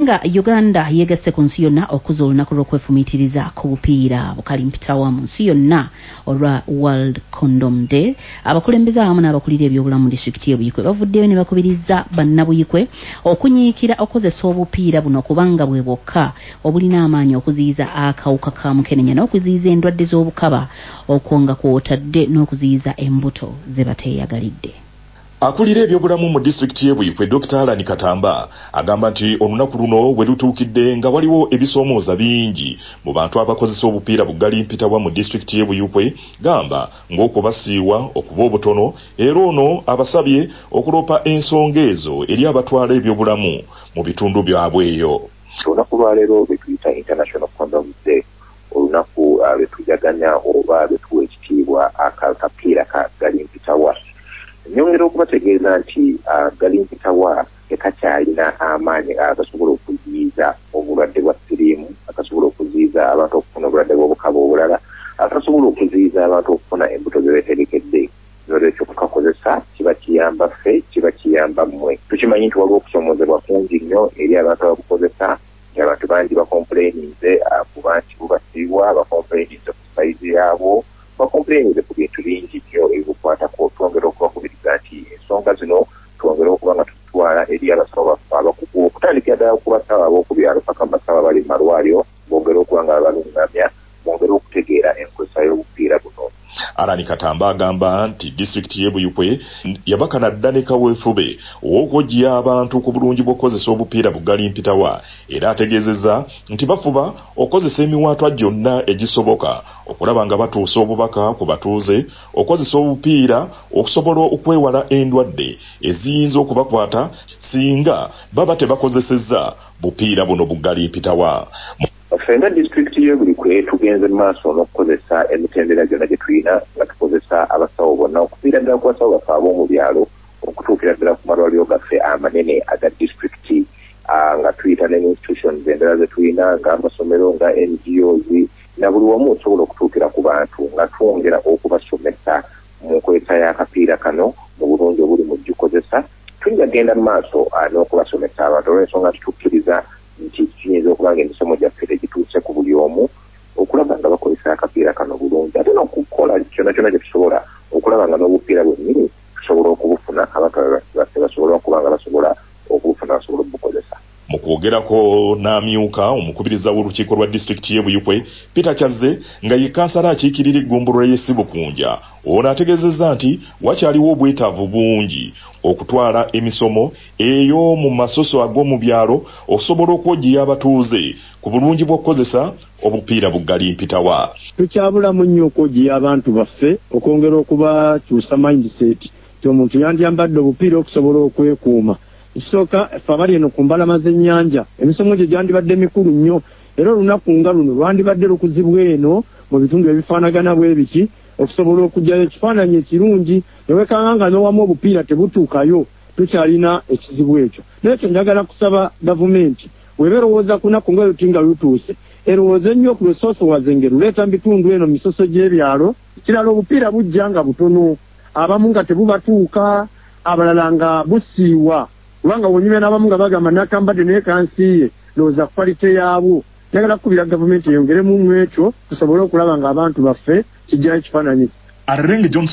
nga Uganda yegasse ku nsi yonna okuza olunaku lw'okwefumiitiriza ku bupiira bukalimpitawa mu nsi yonna olwa World Condom Day, abakulembeze awamu n'abakulira ebyobulamu mu disitulikiti y'e Buikwe bavuddeyo ne bakubiriza bannabuyikwe okunyiikira okozesa obupiira buno kubanga bwe bwokka obulina amaanyi okuziyiza akawuka ka mukenenya n'okuziyiza endwadde z'obukaba okwonga kw'otadde n'okuziyiza embuto ze bateeyagalidde. Akulira ebyobulamu mu disitulikiti y'e Buikwe Dr. Alan Katamba agamba nti olunaku luno bwe lutuukidde nga waliwo ebisoomooza bingi mu bantu abakozesa obupiira bugalimpitawa mu disitulikiti y'e Buikwe, gamba ng'okubasiiwa okuba obutono, era ono abasabye okulopa ensonga ezo eri abatwala ebyobulamu mu bitundu byabweyo. Olunaku lwa leero lwe tuyita International Condom Day, olunaku lwe tujaganya oba lwe tuwa ekitiibwa akapiira ka galimpitawa. Nyongera okubategeeza nti galimpitawa tekakyalina amaanyi agasobola okuziyiza obulwadde bwa siriimu, agasobola okuziyiza abantu okufuna obulwadde bw'obukaba obulala, agasobola okuziyiza abantu okufuna embuto ze beetegekedde. Nolwekyo okukakozesa kiba kiyamba ffe, kiba kiyamba mmwe. Tukimanyi nti waliwo okusomoozebwa kungi nnyo eri abantu ababukozesa, nti abantu bangi bakomplaininze kuba nti bubasiibwa, bakomplaininze ku sayizi yaabwo, bakomplaininze ku bintu bingi nnyo ebibukwatako. Twongera okubakubiriza nti ensonga zino twongera okuba nga tutwala eri abasawo baffe abakugu, okutandikira ddala ku basawo ab'okubyalo paka mu basawo abali mu malwaliro, bongera okuba nga babalungamya, bongera okutegeera enkozesa y'obupiira buno. Alani Katamba agamba nti disitulikiti y'e Buikwe yabakana dda ne kaweefube ow'okugya abantu ku bulungi bw'okukozesa obupiira bugalimpitawa, era ategeezezza nti bafuba okukozesa emiwaatwa gyonna egisoboka okulaba nga batuusa obubaka ku batuuze, okukozesa obupiira okusobola okwewala endwadde eziyinza okubakwata singa baba tebakozesezza bupiira buno bugalimpitawa. Fenga disitulikiti y'e Buikwe tugenze mu maaso n'okukozesa emitendera gyonna gye tulina nga tukozesa abasawo bonna okuviira ddala ku basawo baffe ab'omu byalo okutuukira ddala ku malwaliro gaffe amanene aga disitulikiti, nga tuyita ne institutions endala ze tulina ng'amasomero, nga NGOs, na buli wamu osobola okutuukira ku bantu nga twongera okubasomesa mu nkozesa y'akapiira kano mu bulungi obuli mu gikozesa. Tuyinza genda mu maaso n'okubasomesa abantu olw'ensonga tutukkiriza nti kiyinza okuba nga emisomo gyaffe tegituuse ku buli omu, okulaba nga bakozesa akapiira kano bulungi, ate n'okukola kyonna kyonna kye tusobola okulaba nga n'obupiira bwennyini tusobola okubufuna, abantu baffe basobola okuba nga basobola okubufuna, basobola obukozesa. Mu kwogerako n'amyuka omukubiriza w'olukiiko lwa disitulikiti y'e Buikwe Peter Kyazze nga ye kansala akiikirira eggombolola y'e Sibukunja, ono ategeezezza nti wakyaliwo obwetaavu bungi okutwala emisomo eyo mu masoso ag'omu byalo okusobola okwogiya abatuuze ku bulungi bw'okukozesa obupiira bugalimpitawa. Tukyabulamu nnyo okwogiya abantu baffe, okwongera okubakyusa mindset nti omuntu yandiyambadde obupiira okusobola okwekuuma. Ekisooka ffe abali eno ku mbalama z'ennyanja emisomo gye gyandibadde mikulu nnyo, era olunaku nga luno lwandibadde lukuzibwa eno mu bitundu ebifaanagana bwe biki okusobola okugyayo ekifaananyi ekirungi, newekanga nga n'owamu obupiira tebutuukayo, tukyalina ekizibu ekyo. N'ekyo njagala kusaba gavumenti weba erowooza ku lunaku nga luti nga lutuuse, erowooze nnyo ku lusoosowaze ngeri luleeta mu bitundu eno misoso gy'ebyalo. Kirala obupiira bujja nga butono, abamu nga tebubatuuka, abalala nga busiiwa, kubanga wonyumya n'abamu nga bagamba nakambadde naye kansiiye, lowooza kwalite yaabwo. Njagala kukubira gavumenti eyongeremu mu ekyo tusobole okulaba nga abantu baffe kijjayo ekifaananyi.